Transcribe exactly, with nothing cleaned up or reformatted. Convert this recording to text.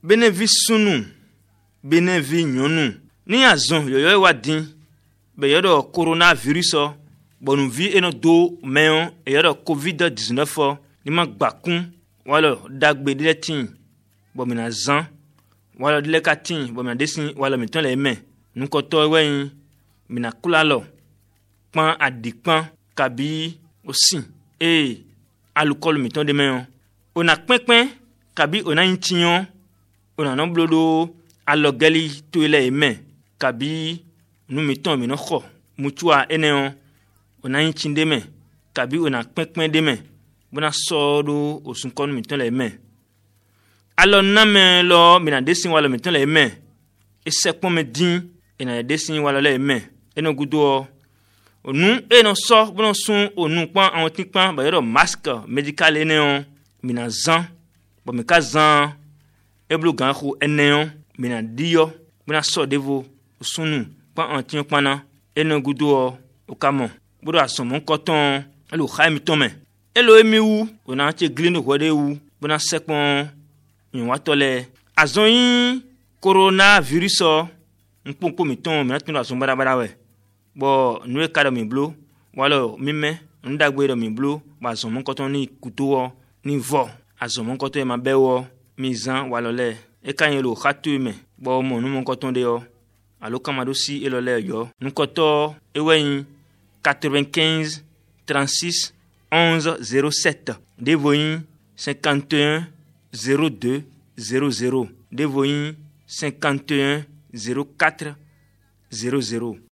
benevi sunu benevi nyonu ni azon yoyo wa din be yodo coronavirus bonu vi eno do meon yodo covid dix-neuf ni ma gbakun wala dagbe de tin bo mina zan wala de katin bo mina desin wala mi ton le me nko to weyin mina kula lo pan adipan kabi osin e alcool mi ton de meon ona pinpin kabi ona intiyon ona no blodo alogeli to ile eme kabi nu mi ton mi no kho mutua eneon ona intinde me kabi ona pinpin de me bona sodo osun kon mi ton le eme alo na me lo mi na desin wala mi ton le eme e sekpon me din e na desin wala le eme eno gudo onu eno so bona sun onu pan an tin pan ba yo masque médical eneon mi na zan bo mi ka zan eblu gan khu eneon mi na dio bona so devo sunu pan an tin pana eno gudo o kamo bodo ason mon coton elo khaimi tome elo emi wu ona che glino hode wu bona sekpon yin watole azon coronavirus npompo mi ton mi na tun ason bada bada we bo nu e kado mi blo wala mime ndagbe do mi blo ba azon mon coton ni kuto ni vo azon mon coton e ma bewo mi zan wala le e kan yelo khatu me bo mo nu mon coton de yo alo kamado si elo le yo nu koto e wen quatre-vingt-quinze trente-six onze zéro sept Devoyin cinquante et un zéro deux zéro zéro Devoyin cinquante et un zéro quatre zéro zéro